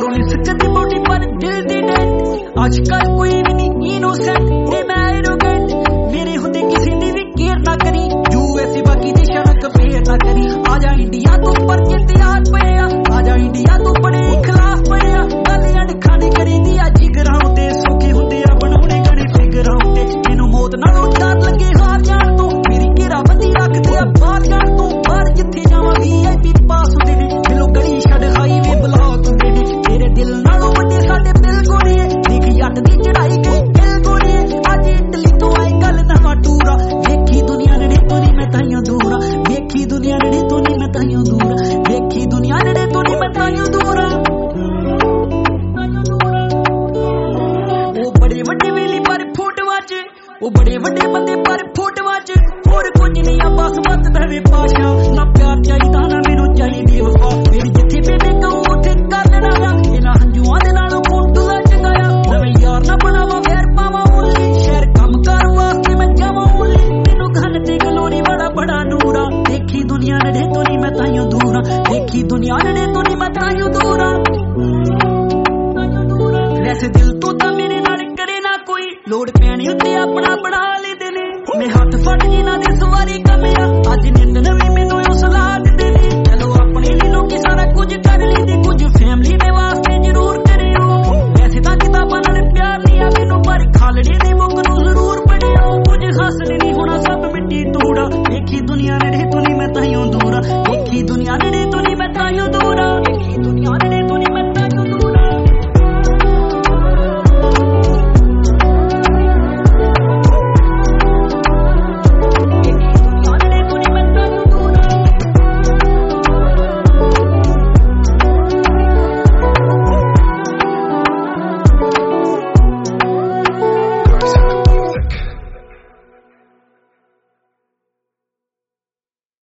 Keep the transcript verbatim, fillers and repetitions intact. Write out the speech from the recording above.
बारों लिसकती body पर दिल दी date आजकल कोई भी नहीं इनोसेंट ते मैं एरोगेंट मेरे होंदे किसी दी भी केयर ना करी यूएसए बाकी देशां नाल कंपेयर ना करी आजा इंडिया तो पर के इतिहास पया आजा इंडिया तो बड़े खिलाफ पया गलियां खाने करी दी अज ग्राउंड ते सुखी हुंदे आ बनाउणे गणे फिगराउंड ते मैनू मौत नालों डर लगे हार जाण तों मेरी घेराबंदी रखदे आ बाहर जाण तों बाहर जिथे जावां वीआईपी पास हुंदे ने दिलों गली छड्ड हाईवे ब्लॉक हुंदे ने तेरे दिल नालों वड्डे साडे दिल गोलीए देख जट दी चढ़ाई गई दिल गोलीए अज इटली तो आई कल नवां टूरा वेखी दुनिया नेड़े तो नहीं मैं ताइयों दूर वेखी दुनिया नेड़े तो नहीं मैं ताइयों दूर वेखी दुनिया नेड़े तो नहीं मैं ताइयों दूर ओ बड़े वड्डे वेली पर फोटोआं च ओ बड़े वड्डे बंदे पर फोटोआं च होर कुछ नहीं आ बस मत दवे पाशा ना प्यार चाहिदा ना मैनू चाहिदी वफा मेरी जिथे बेबे कहूं उत्थे कर लेना आ इन्हां हंजुआं दे नालों फोटो दा चंगाया नवें यार ना बनावा वैर पावां ओनली शहर कम कर वास्ते मैं जावां ओनली मैनू घन ते गलोरी बड़ा बड़ा नूरा देखी दुनिया नेड़े तो नहीं मैं ताइयों दूर देखी दुनिया नेड़े तो नहीं मैं ताइयों दूर वैसे दिल तो तां मेरे नाल करे ना कोई लोड़ पैणी उत्ते अपना बना लेंदे ने मैं हत्थ फड़ जिन्हां दे सवारी कमिया अज निंद नवीं मैनू ओ सलाह दिंदे ने चलो अपने लिए लोकी सारा कुछ कर लैंदे कुछ फैमिली दे वास्ते जरूर करियो वैसे तां किताबां नाल प्यार नहीं आ मैनू पर खालड़े दे